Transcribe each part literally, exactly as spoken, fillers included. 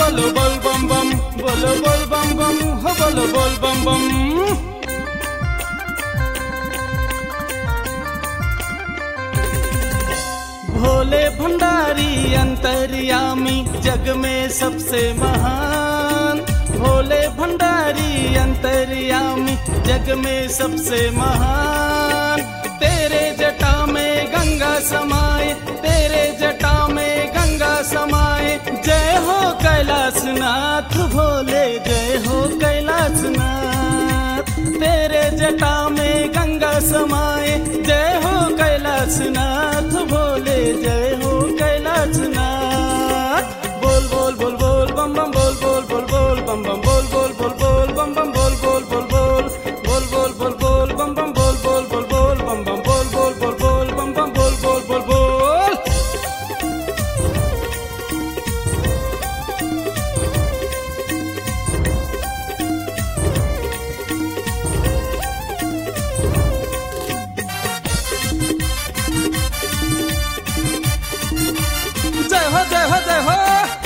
बोलो बोल बम बम, बोलो बोल बम बम, हो बोलो बोल बम बम। भोले भंडारी अंतर्यामी जग में सबसे महान, भोले भंडारी अंतर्यामी जग में सबसे महान। तेरे जटा में गंगा समाए, तेरे जटा में गंगा समाए। जय हो कैलाशनाथ भोले, जय हो कैलाशनाथ। तेरे जटा में गंगा समाए, जय हो कैलाशनाथ भोले, जय हो कैलाशनाथ। बोल बोल बोल बोल बम बम, बोल बोल बोल बोल बम बम, बोल बोल बोल बोल बम बम, बोल बोल बोल बोल बोल बोल बोल बोल बम बम, बोल बोल बोल बोल बम बम, बोल बोल बोल बोल बम बम, बोल बोल बोल बोल। जय हो जय हो जय हो।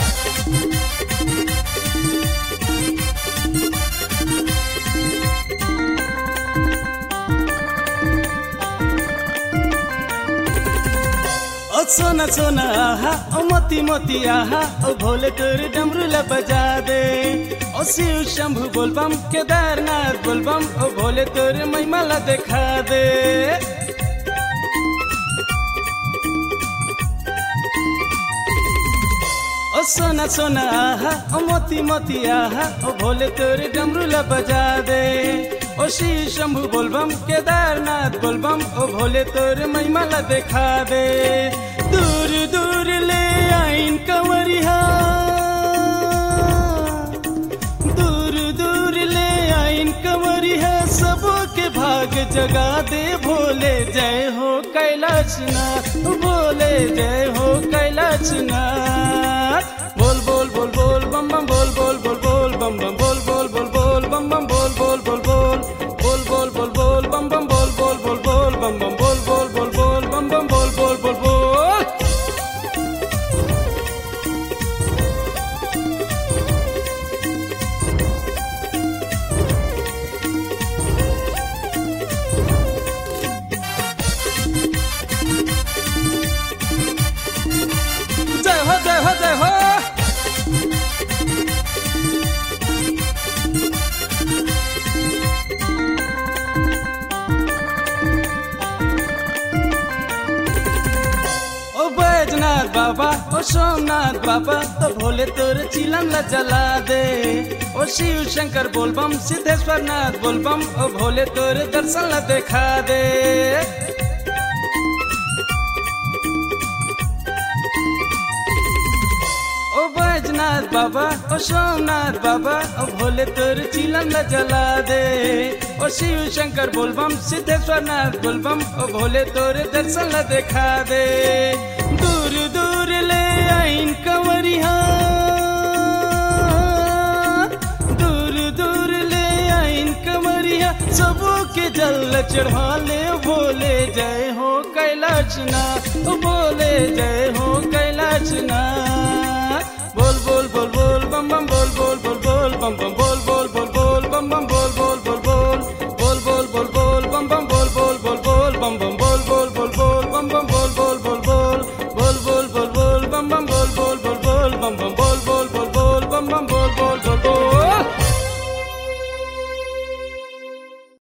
ओ सोना सोना आहा, ओ मोती मोती आहा, ओ भोले तोर डमरू बजा दे। ओ शिव शंभु बोल बम, केदारनाथ बोल बम, ओ भोले तोर महिमा दिखा दे। ओ सोना सोना आहा, ओ मोती मोती आहा, ओ भोले तोर डमरू बजा दे। ओ शिव शंभु बोल बम, केदारनाथ बोल बम, ओ भोले तोर महिमा दिखा दे। दूर दूर ले आइन कंवरिया, दूर दूर ले आइन कंवरिया, सबों के भाग जगा दे भोले। जय हो कैलाशनाथ भोले, जय हो कैलाशनाथ। बोल बोल बोल बोल बम बम, बोल बोल बोल बोल बम बम, बोल बोल बोल बोल बम बम, बोल बोल बोल बोल बोल बोल बोल बोल बम बम, बोल बोल बोल बोल बम बम, बोल बोल बोल बोल बम बम, बोल बोल बोल बोल। जय हो जय हो जय हो। ओ बैजनाथ बाबा, ओ सोमनाथ बाबा, तो भोले तोर चिलम ला जला दे। ओ शिव शंकर बोल बम, सिद्धेश्वर नाथ बोल बम, ओ भोले तोर दर्शन ला दिखा दे। ओ बैजनाथ बाबा, ओ सोमनाथ बाबा, ओ भोले तोर चिलम ला जला दे। ओ शिव शंकर बोल बम, सिद्धेश्वर नाथ बोल बम, ओ भोले तोर दर्शन ला दिखा दे। दूर दूर ले आइन कंवरिया, दूर दूर ले आइन कंवरिया, सबों के जल चढ़ा ले भोले। जय हो कैलाशनाथ भोले, जय हो कैलाशनाथ। बोल बोल बोल बोल बम बम, बोल बोल बोल बोल बम बम, बोल बोल बोल बोल बम बम, बोल बोल बोल बोल बोल बोल बोल बोल बम बम, बोल बोल बोल बोल बम बम, बोल बोल बोल बोल बम बम, बोल बोल बोल बोल बोल बोल बोल बोल बम बम, बोल बोल बोल बोल बम बम।